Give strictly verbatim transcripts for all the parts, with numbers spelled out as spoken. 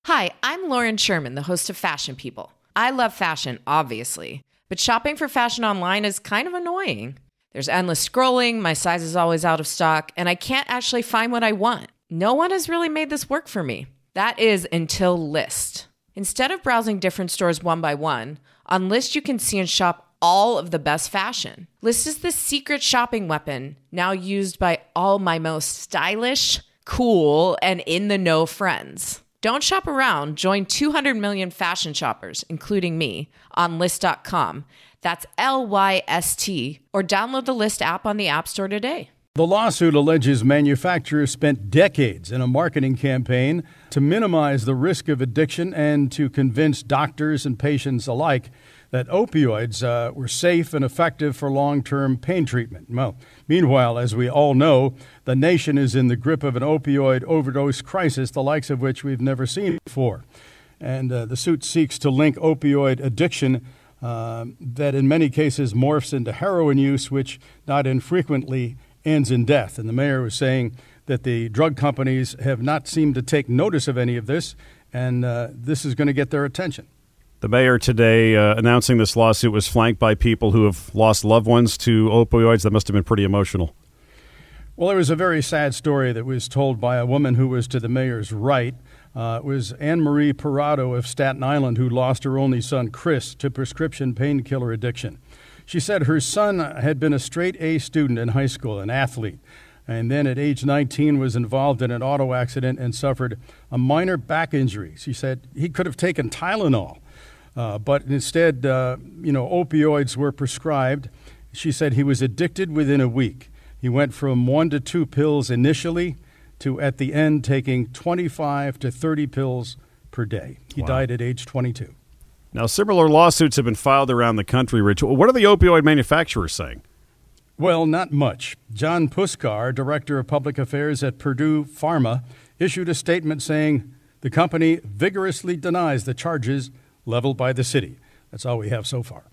Hi, I'm Lauren Sherman, the host of Fashion People. I love fashion, obviously, but shopping for fashion online is kind of annoying. There's endless scrolling, my size is always out of stock, and I can't actually find what I want. No one has really made this work for me. That is until Lyst. Instead of browsing different stores one by one, on Lyst you can see and shop all of the best fashion. Lyst is the secret shopping weapon now used by all my most stylish, cool, and in-the-know friends. Don't shop around. Join two hundred million fashion shoppers, including me, on Lyst dot com. That's L Y S T, or download the Lyst app on the App Store today. The lawsuit alleges manufacturers spent decades in a marketing campaign to minimize the risk of addiction and to convince doctors and patients alike that opioids uh, were safe and effective for long-term pain treatment. Well, meanwhile, as we all know, the nation is in the grip of an opioid overdose crisis, the likes of which we've never seen before. And uh, the suit seeks to link opioid addiction uh, that in many cases morphs into heroin use, which not infrequently ends in death. And the mayor was saying that the drug companies have not seemed to take notice of any of this, and uh, this is going to get their attention. The mayor today uh, announcing this lawsuit was flanked by people who have lost loved ones to opioids. That must have been pretty emotional. Well, there was a very sad story that was told by a woman who was to the mayor's right. Uh, it was Anne Marie Parado of Staten Island who lost her only son, Chris, to prescription painkiller addiction. She said her son had been a straight-A student in high school, an athlete, and then at age nineteen was involved in an auto accident and suffered a minor back injury. She said he could have taken Tylenol. Uh, but instead, uh, you know, opioids were prescribed. She said he was addicted within a week. He went from one to two pills initially to, at the end, taking twenty-five to thirty pills per day. He wow. died at age twenty-two. Now, similar lawsuits have been filed around the country, Rich. What are the opioid manufacturers saying? Well, not much. John Puskar, Director of Public Affairs at Purdue Pharma, issued a statement saying the company vigorously denies the charges leveled by the city. That's all we have so far.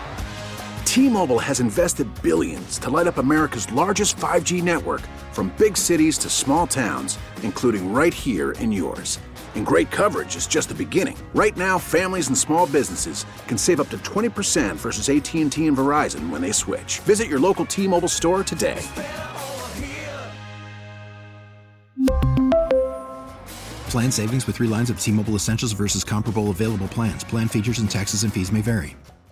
T-Mobile has invested billions to light up America's largest five G network, from big cities to small towns, including right here in yours. And great coverage is just the beginning. Right now, families and small businesses can save up to twenty percent versus A T and T and Verizon when they switch. Visit your local T-Mobile store today. Plan savings with three lines of T-Mobile Essentials versus comparable available plans. Plan features and taxes and fees may vary.